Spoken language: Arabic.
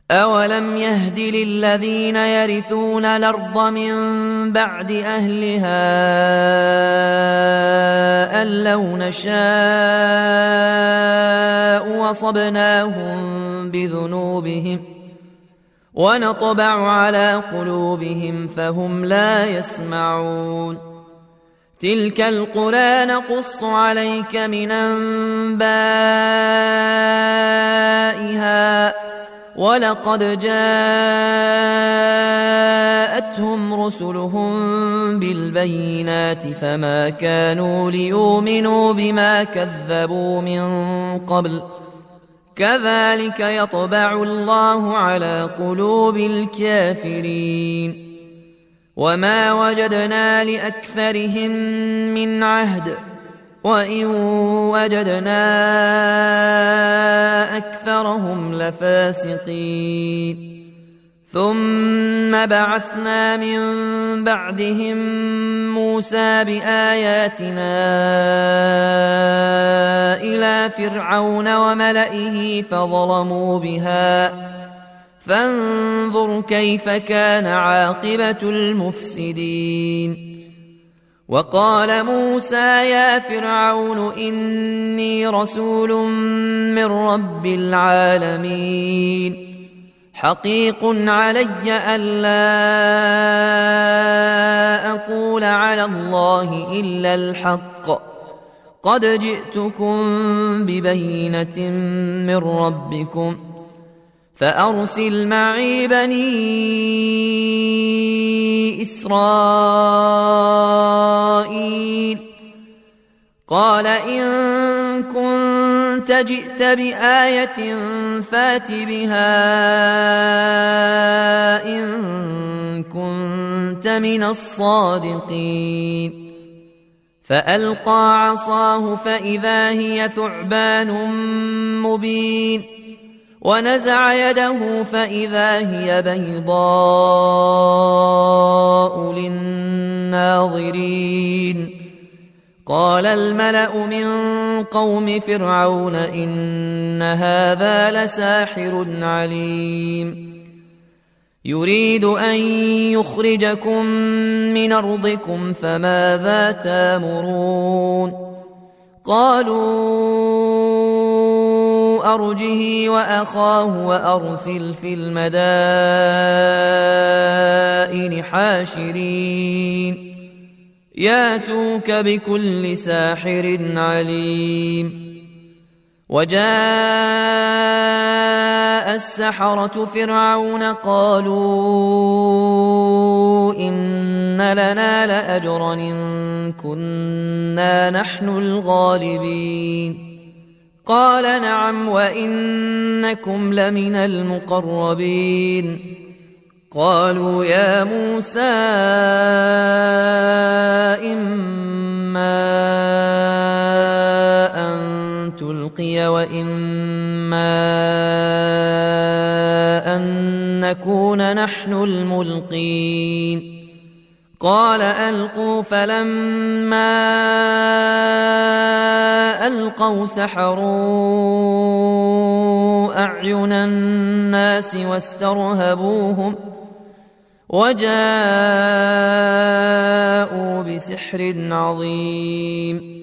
أولم يهد للذين يرثون الأرض من بعد أهلها أن لو نشاء وصبناهم بذنوبهم ونطبع على قلوبهم فهم لا يسمعون تلك القرى نقص عليك من أنبائها ولقد جاءتهم رسلهم بالبينات فما كانوا ليؤمنوا بما كذبوا من قبل كذلك يطبع الله على قلوب الكافرين وما وجدنا لأكثرهم من عهد وإن وجدنا أكثرهم لفاسقين ثم بعثنا من بعدهم موسى بآياتنا إلى فرعون وملئه فظلموا بها فانظر كيف كان عاقبة المفسدين وقال موسى يا فرعون إني رسول من رب العالمين حقيق علي ألا أقول على الله إلا الحق قد جئتكم ببينة من ربكم فأرسل معي بني إسرائيل قال إن كنت جئت بآية فات بها إن كنت من الصادقين فألقى عصاه فإذا هي ثعبان مبين ونزع يده فإذا هي بيضاء للناظرين قال الملأ من قوم فرعون إن هذا لساحر عليم يريد أن يخرجكم من أرضكم فماذا تأمرون قالوا أرجه وأخاه وأرسل في المدائن حاشرين ياتوك بكل ساحر عليم وجاء السحرة فرعون قالوا إن لنا لأجرا إن كنا نحن الغالبين قال نعم وإنكم لمن المقربين قالوا يا موسى إما أن تلقي وإما أن نكون نحن الملقين قال ألقوا فلما ألقوا سحروا أعين الناس واسترهبوهم وجاءوا بسحر عظيم